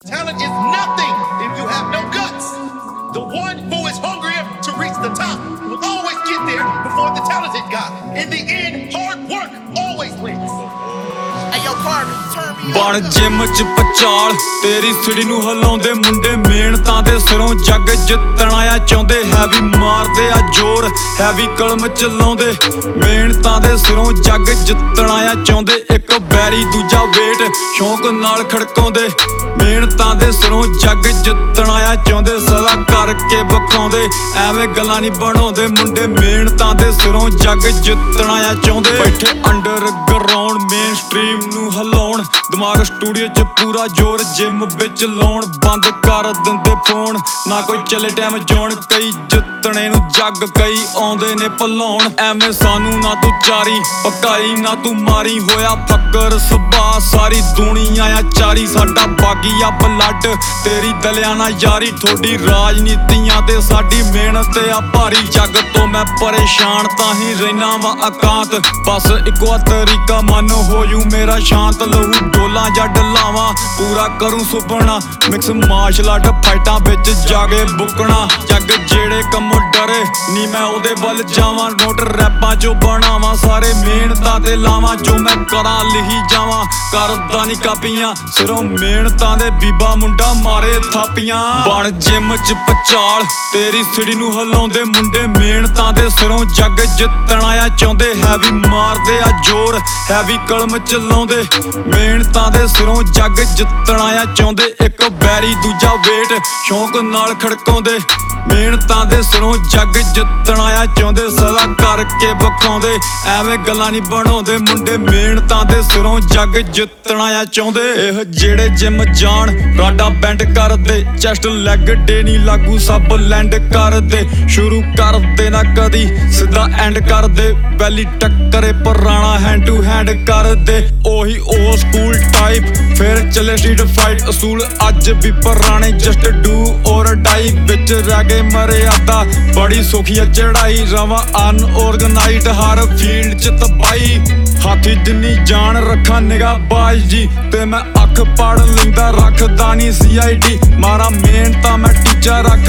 Talent is nothing if you have no guts. The one who is hungrier to reach the top will always get there before the talented guy. In the end, hard work always wins. Hey, yo, Carmen, turn me ਬਣ gym ਚ ਪਚਾਲ ਤੇਰੀ ਸਿੜੀ ਨੂੰ ਹਿਲਾਉਂਦੇ ਮੁੰਡੇ ਮਿਹਨਤਾਂ ਦੇ ਸਿਰੋਂ ਜੱਗ ਜਿੱਤਣਾ ਆ ਚਾਹੁੰਦੇ ਹੈਵੀ ਮਾਰਦੇ ਆ ਜ਼ੋਰ ਹੈਵੀ ਕਲਮ ਚਲਾਉਂਦੇ ਮਿਹਨਤਾਂ ਦੇ ਸਿਰੋਂ ਜੱਗ ਜਿੱਤਣਾ ਆ ਚਾਹੁੰਦੇ ਇੱਕ ਬੈਰੀ ਦੂਜਾ ਵੇਟ ਸ਼ੌਂਕ ਨਾਲ ਖੜਕਾਉਂਦੇ ਮਿਹਨਤਾਂ ਦੇ ਸਿਰੋਂ ਜੱਗ ਜਿੱਤਣਾ ਆ ਚਾਹੁੰਦੇ ਸਦਾ ਕਰਕੇ ਵਿਖਾਉਂਦੇ ਐਵੇਂ ਗੱਲਾਂ ਨਹੀਂ ਬਣਾਉਂਦੇ ਮੁੰਡੇ ਮਿਹਨਤਾਂ ਦੇ ਸਿਰੋਂ ਜੱਗ ਜਿੱਤਣਾ ਆ ਚਾਹੁੰਦੇ ਬੈਠੇ ਅੰਡਰਗਰਾਉਂਡ ਮੇਨ ਸਟ੍ਰੀਮ ਨੂੰ ਹਿਲਾਉਣ ਦਿਮਾਗ ਸਟੂਡੀਓ ਚ ਪੂਰਾ ਜ਼ੋਰ ਜਿਮ ਵਿੱਚ ਲਾਉਣ ਬੰਦ ਕਰ ਦਿੰਦੇ ਫੋਨ ਨਾ ਕੋਈ ਚੱਲੇ ਟਾਈਮ ਜੋਣ ਕਈ ਜਿੱਤਣੇ ਨੂੰ ਜੱਗ ਕਈ ਆਉਂਦੇ ਨੇ ਭਲਾਉਣ ਐਵੇਂ ਸਾਨੂੰ ਨਾ ਤੂੰ ਚਾਰੀ ਪਕਾਈ ਨਾ ਤੂੰ ਮਾਰੀ ਹੋਇਆ ਫੱਕਰ ਸੁਭਾ ਸਾਰੀ ਦੁਨੀਆ ਆ ਚਾਰੀ ਸਾਡਾ ਬਾਗੀ ਆ ਬਲੱਡ ਤੇਰੀ ਦਲਿਆ ਨਾ ਯਾਰੀ ਥੋੜੀ ਰਾਜਨੀਤੀਆਂ ਤੇ ਸਾਡੀ ਮਿਹਨਤ ਆ ਭਾਰੀ ਜੱਗ ਤੋਂ ਮੈਂ ਪਰੇਸ਼ਾਨ ਤਾਂ ਹੀ ਰਹਿਣਾ ਵਾ ਅਕਾਂਤ ਬਸ ਇੱਕੋ ਤਰੀਕਾ ਮਨ ਹੋ ਜੂ ਮੇਰਾ ਸ਼ਾਂਤ ਲਹੂ ਡੋਲਾਂ ਜਾਂ ਡਲਾਵਾਂ ਪੂਰਾ ਕਰੂੰ ਸੁਪਨਾ ਮਿਕਸ ਮਾਰਸ਼ਲ ਆਰਟ ਫਾਈਟਾਂ ਵਿੱਚ ਜਾਗੇ ਬੁੱਕਣਾ ਜੱਗ ਜਿਹੜੇ ਕੰਮੋਂ ਡਰੇ ਨੀ ਮੈਂ ਉਹਦੇ ਵੱਲ ਜਾਵਾਂ ਨੋਟ ਰੈਪਾਂ ਚੋਂ ਬਣਾਵਾਂ ਸਾਰੇ ਮਿਹਨਤਾਂ ਤੇ ਲਾਵਾਂ ਜੋ ਮੈਂ ਕਰਾਂ ਲਿਖੀ ਜਾਵਾਂ ਕਰਦਾ ਨੀ ਕਾਪੀਆਂ ਸਿਰੋਂ ਮਿਹਨਤਾਂ ਦੇ ਬੀਬਾ ਮੁੰਡਾ ਮਾਰੇ ਥਾਪੀਆਂ ਬਣ ਜਿਮ ਚ ਪਚਾਲ ਤੇਰੀ ਸਿੜੀ ਨੂੰ ਹਿਲਾਉਂਦੇ ਮੁੰਡੇ ਮਿਹਨਤਾਂ ਦੇ ਸਿਰੋਂ ਜੱਗ ਜਿੱਤਣਾ ਆ ਚਾਹੁੰਦੇ ਹੈਵੀ ਮਾਰਦੇ ਆ ਜ਼ੋਰ ਹੈਵੀ ਕਲਮ ਚਲਾਉਂਦੇ ਮਿਹਨਤਾਂ ਦੇ ਸਿਰੋਂ ਜੱਗ ਜਿੱਤਣਾ ਆ ਚਾਹੁੰਦੇ ਇੱਕ ਬੈਰੀ ਦੂਜਾ ਵੇਟ ਸ਼ੌਂਕ ਨਾਲ ਖੜਕਾਉਂਦੇ ਮਿਹਨਤਾਂ ਦੇ ਸਿਰੋਂ ਜੱਗ ਜਿੱਤਣਾ ਆ ਚਾਹੁੰਦੇ ਸਦਾ ਕਰਕੇ ਵਿਖਾਉਂਦੇ ਐਵੇਂ ਗੱਲਾਂ ਨਹੀਂ ਬਣਾਉਂਦੇ ਮੁੰਡੇ ਮਿਹਨਤਾਂ ਦੇ ਸਿਰੋਂ ਜੱਗ ਜਿੱਤਣਾ ਆ ਚਾਹੁੰਦੇ ਇਹ ਜਿਹੜੇ ਜਿਮ ਜਾਣ ਰਾਡਾ ਬੈਂਡ ਕਰਦੇ ਚੈਸਟ ਲੈਗ ਡੇ ਨਹੀਂ ਲਾਗੂ ਸਭ ਲੈਂਡ ਕਰਦੇ ਸ਼ੁਰੂ ਕਰਦੇ ਨਾ ਕਦੀ ਸਿੱਧਾ ਐਂਡ ਕਰਦੇ ਵੈਲੀ ਟੱਕਰੇ ਪੁਰਾਣਾ ਹੈਂਡ ਟੂ ਹੈਂਡ ਕਰਦੇ ਉਹੀ ਉਹ ਸਕੂਲ ਟਾਈਪ ਫਿਰ ਚੱਲੇ ਸਟਰੀਟ ਫਾਈਟ ਅਸੂਲ ਅੱਜ ਵੀ ਪੁਰਾਣੇ ਜਸਟ ਡੂ ਔਰ ਡਾਈ ਵਿੱਚ ਰਹਿ ਗਏ ਮਰਿਆਦਾ ਬੜੀ ਸੌਖੀ ਚੜਾਈ ਰਵਾਂ ਅਨਆਰਗਨਾਈਜ਼ਡ ਹਰ ਫੀਲਡ ਚ ਤਬਾਈ ਹਾਥੀ ਜਿੰਨੀ ਜਾਨ ਰੱਖਾਂ ਨਿਗਾਹ ਬਾਜ ਜੀ ਤੇ ਮੈਂ ਅੱਖ ਪੜ ਲੈਂਦਾ ਰੱਖਦਾ ਨੀ CID ਮਾਰਾ ਮਿਹਨਤਾਂ ਮੈਂ ਟੀਚਾ ਰੱਖ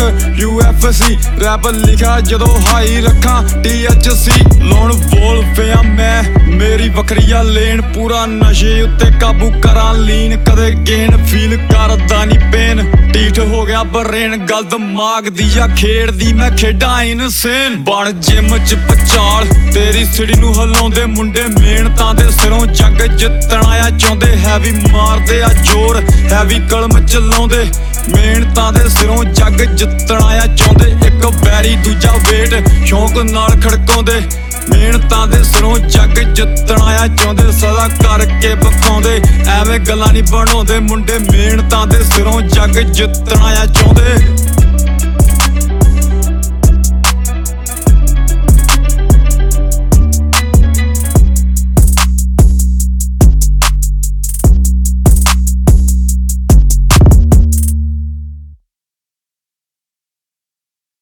UFC ਰੈਪ ਲਿਖਿਆ ਜਦੋਂ ਹਾਈ ਰੱਖਾਂ THC ਲੋਨ ਬੋਲ ਪਿਆ ਮੈਂ ਮੇਰੀ ਵੱਖਰੀਆ ਲੇਨ ਪੂਰਾ ਨਸ਼ੇ ਉੱਤੇ ਕਾਬੂ ਕਰਾਂ ਲੀਨ ਕਦੇ ਗੇਨ ਫੀਲ ਕਰਦਾ ਨੀ ਪੇਨ ਢੀਠ ਹੋ ਗਿਆ ਬਰੇਨ ਗੱਲ ਦਿਮਾਗ ਦੀ ਆ ਖੇਡਦੀ ਮੈਂ ਖੇਡਾਂ ਇਨਸੇਨ ਬਣ ਜਿਮ ਚ ਪਚਾਲ ਤੇਰੀ ਸਿੜੀ ਨੂੰ ਹਿਲਾਉਂਦੇ ਮੁੰਡੇ ਮਿਹਨਤਾਂ ਦੇ ਸਿਰੋਂ ਜੱਗ ਜਿੱਤਣਾ ਆ ਚਾਹੁੰਦੇ ਹੈਵੀ ਮਾਰਦੇ ਆ ਜ਼ੋਰ ਹੈਵੀ ਕਲਮ ਚਲਾਉਂਦੇ ਮਿਹਨਤਾਂ ਦੇ ਸਿਰੋਂ ਜੱਗ ਜਿੱਤਣਾ ਆ ਚਾਹੁੰਦੇ ਇੱਕ ਬੈਰੀ ਦੂਜਾ ਵੇਟ ਸ਼ੌਂਕ ਨਾਲ ਖੜਕਾਉਂਦੇ ਮਿਹਨਤਾਂ ਦੇ ਸਿਰੋਂ ਜੱਗ ਜਿੱਤਣਾ ਆ ਚਾਹੁੰਦੇ ਸਦਾ ਕਰਕੇ ਵਿਖਾਉਂਦੇ ਐਵੇਂ ਗੱਲਾਂ ਨਹੀਂ ਬਣਾਉਂਦੇ ਮੁੰਡੇ ਮਿਹਨਤਾਂ ਦੇ ਸਿਰੋਂ ਜੱਗ ਜਿੱਤਣਾ ਆ ਚਾਹੁੰਦੇ